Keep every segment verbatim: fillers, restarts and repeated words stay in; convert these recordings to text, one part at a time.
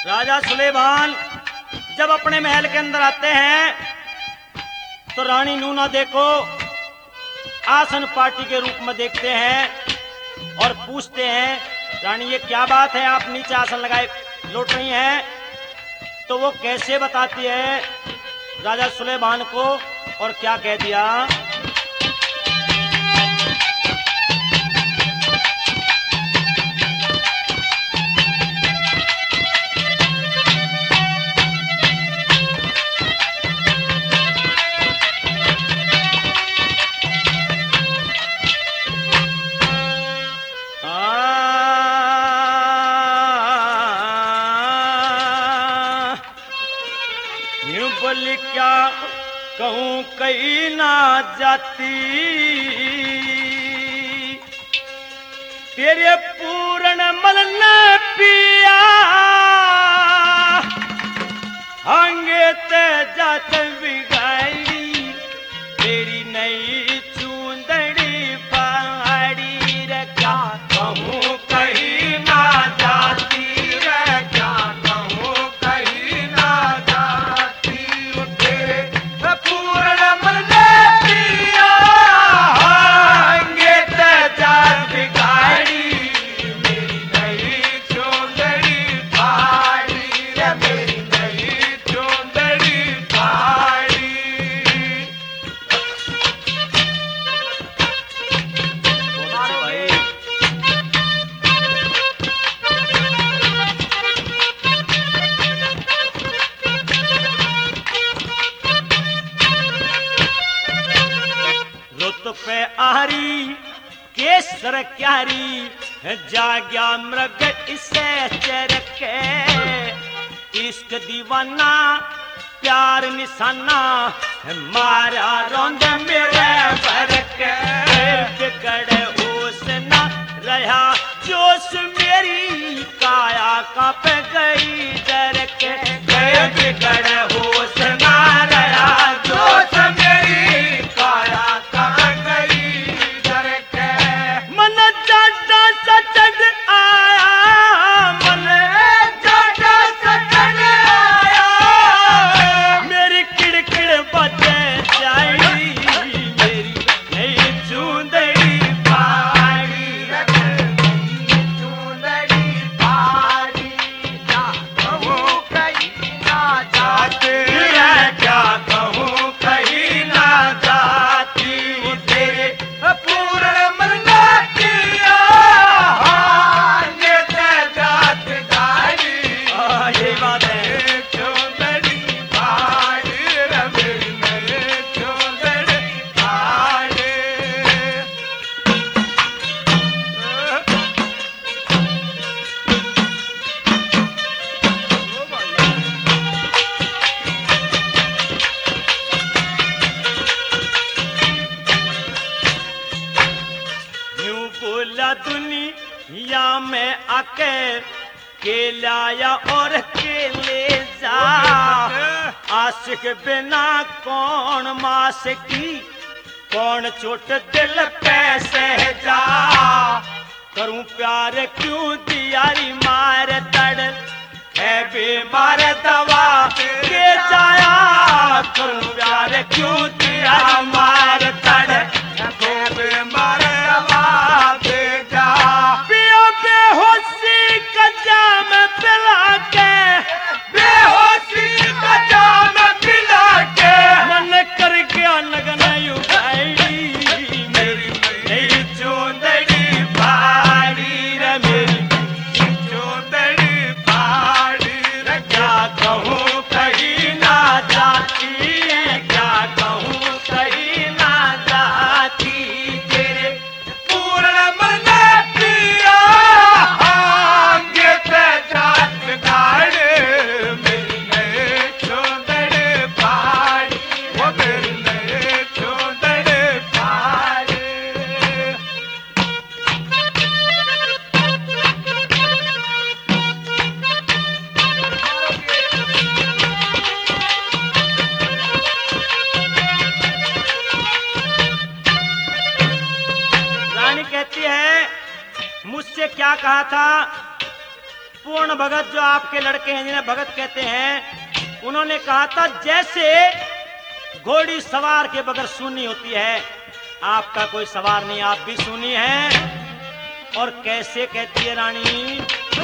राजा सुलेमान जब अपने महल के अंदर आते हैं तो रानी नूना देखो आसन पार्टी के रूप में देखते हैं और पूछते हैं, रानी ये क्या बात है, आप नीचे आसन लगाए लौट रही हैं? तो वो कैसे बताती है राजा सुलेमान को और क्या कह दिया। बोली क्या कहूं कहीं ना जाती, तेरे पूर्ण मन ने पिया, हंगे ते जात बिगाड़ी, तेरी नई चूंदड़ी पहाड़ी रे, क्या कहूं कहीं ना जाती रे, क्या कहूं कहीं ना जाती, तेरे पूर्ण मन ने पिया, हंगे ते जात बिगाड़ी, मेरी नई चूंदड़ी पहाड़ी रे, मेरी नई चूंदड़ी पहाड़ी। रुत पे आरी केसर क्यारी, जाग्या मृग इसे चरके, इश्क दीवाना प्यार निशाना, मारा रोंद मेरे बरके, बिगड़े होश न रहा जोश, मेरी काया कांप गई डर के, बिगड़े होश न रहा जोश, मेरी काया कांप गई डर के, मन जाटा सचन आया, मन जाटा सचन आया, मेरी किड़किड़ बचे जाई, मेरी नई चूंदड़ी पहाड़ी, नई चूंदड़ी पहाड़ी, क्या कहूं कहीं ना जाती रे, क्या कहूं कहीं ना जाती, तेरे पूर्ण मन ने किया, ये ते जात गाड़ी, ये बात है चूंदड़ी पहाड़ी रे, मेरी नई चूंदड़ी पहाड़ी। यूं बोला दुनिया में आके, के लाया और के ले जा, आशिक बिना कौन मास की, कौन चोट दिल पे सहजा, करूं प्यार क्यों दियारी मार तड़, है बीमार दवा के जाया, करूं प्यार क्यों दियारी मार तड़, है बीमार दवा के जा, पिया बेहोशी का जाम पिला के, बेहोशी का जाम पिला के, मन कर गया लगन उगाड़ी, मेरी नई चूंदड़ी पहाड़ी रे, मेरी नई चूंदड़ी पहाड़ी रे, क्या कहूं कहीं ना जाती, क्या कहूं कहीं ना जाती, तेरे पूर्ण मन ने पिया, हंगे ते जात गाड़ी, मेरी नई चूंदड़ी पहाड़ी, वो मेरी नई चूंदड़ी पहाड़ी। रानी कहती है, मुझसे क्या कहा था पूर्ण भगत जो आपके लड़के हैं जिन्हें भगत कहते हैं, उन्होंने कहा था जैसे घोड़ी सवार के बगैर सूनी होती है, आपका कोई सवार नहीं, आप भी सूनी हैं। और कैसे कहती है रानी,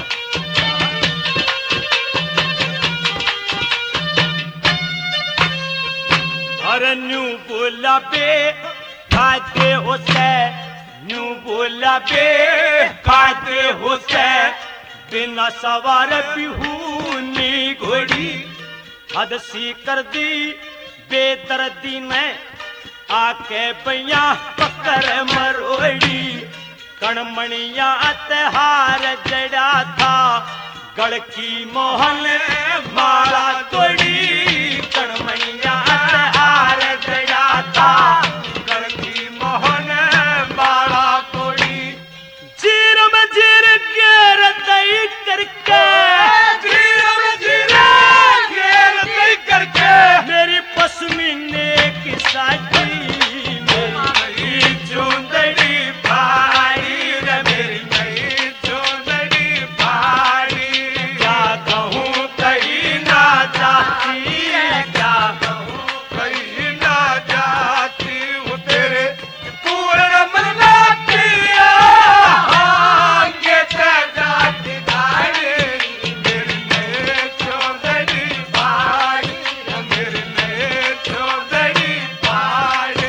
अरे न्यू बोला बे खाते होते, न्यू बोला बे खाते होते, बिना सवार बिहूनी घोड़ी हद सी कर दी बेदर्दी ने, आके भैया पकड़ मरोड़ी। कणमणिया त्योहार जड़ा था, गढ़ की मोहन माला तोड़ी। कणमणिया त्योहार जड़ा था, गढ़ की मोहन माला तोड़ी। जीर में जीर घेर दई करके, जीर में जीर घेर दई करके, मेरी पश्मीने की साथी मेरी चुंदड़ी भारी रे, मेरी नई चुंदड़ी भारी। क्या कहूँ कहीं ना जाती, क्या कहूँ कहीं ना जाती, वो तेरे पूर्ण मरना पिया आगे जाती भारी। मेरी नई चुंदड़ी भारी, मेरी नई चुंदड़ी भारी।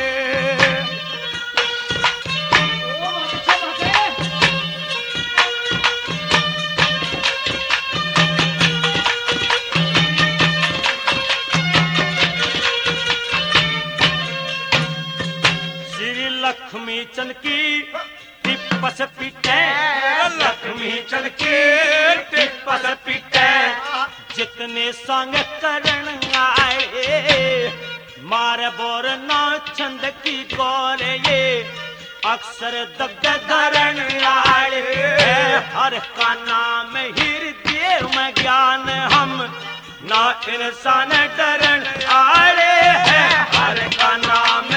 श्री लक्ष्मी चंद की टिप्पस पीटे, लक्ष्मी चंद की टिप्पस पीटे, जितने संग करण आए, मारे बोर नौ चंद की गोरे ये, अक्सर दग्ध धरण आए। हर का नाम हृदय में ज्ञान हम, ना इंसान डरण आए हैं, हर का नाम